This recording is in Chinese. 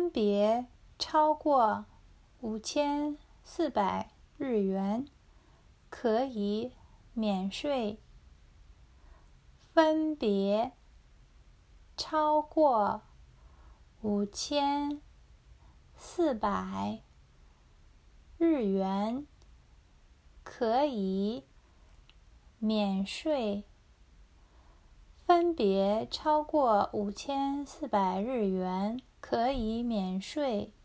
分别超过5400日元，可以免税。分别超过5400日元，可以免税。分别超过5400日元，可以免税。